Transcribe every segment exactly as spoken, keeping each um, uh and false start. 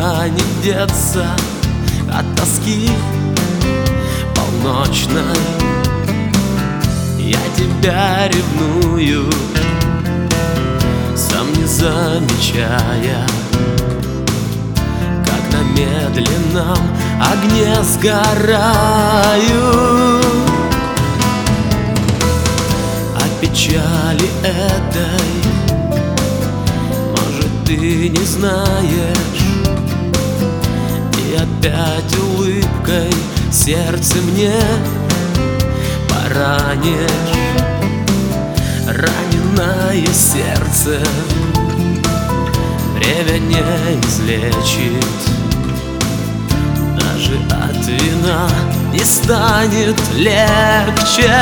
никуда не деться от тоски полночной. Я тебя ревную, сам не замечая, как на медленном огне сгораю. От печали этой, может, ты не знаешь, и опять улыбкой сердце мне поранишь. Раненое сердце время не излечит, даже от вина не станет легче.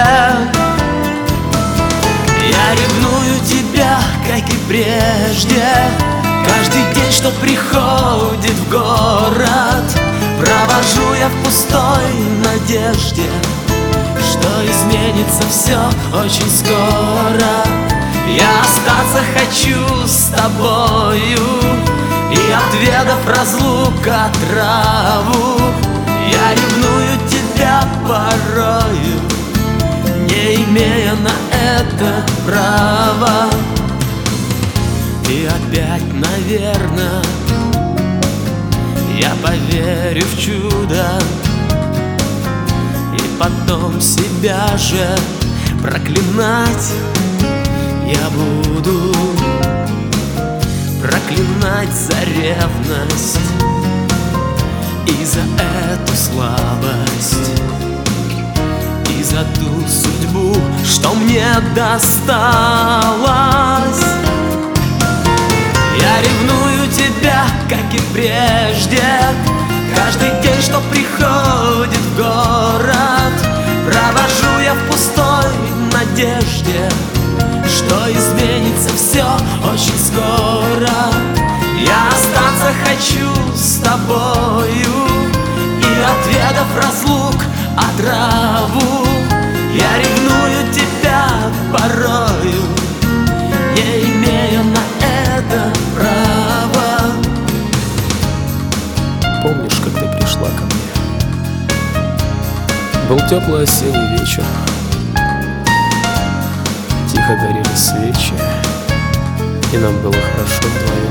Я ревную тебя, как и прежде, каждый день, что приходит в город, провожу я в пустой надежде, что изменится все очень скоро. Я остаться хочу с тобою, и отведав разлука траву, я ревную тебя порою, не имея на это права. И опять, наверное, я поверю в чудо, и потом себя же проклинать я буду. Проклинать за ревность и за эту слабость, и за ту судьбу, что мне досталась. Я ревную тебя, как и прежде, каждый день, что приходит в город, провожу я в пустой надежде, что изменится все очень скоро. Я остаться хочу с тобою, и отведав разлук отраву, я ревную тебя порою, не имея на это права. Помнишь, как ты пришла ко мне? Был теплый осенний вечер, тихо горели свечи, и нам было хорошо вдвоем.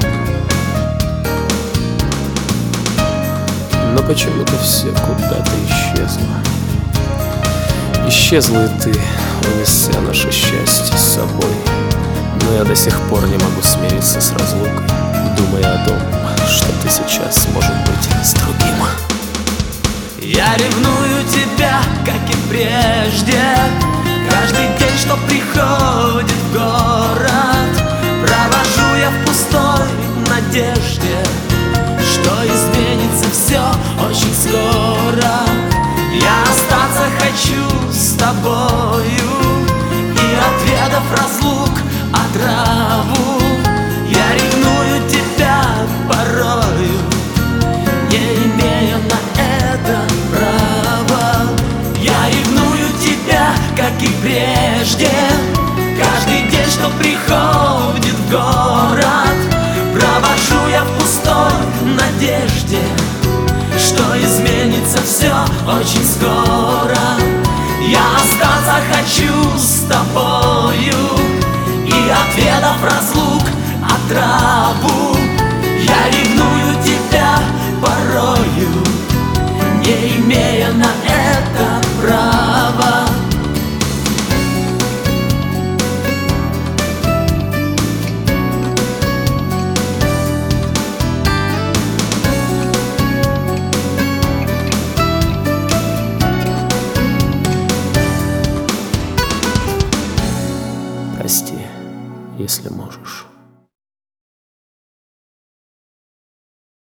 Но почему-то все куда-то исчезло. Исчезла и ты, унеся наше счастье с собой. Но я до сих пор не могу смириться с разлукой, думая о том, что ты сейчас, может быть, с другим. Я ревную тебя, как и прежде, каждый день, что приходит в город, провожу я в пустой надежде, что изменится все очень скоро. Я остаться хочу с тобою, и отведав разлук отраву,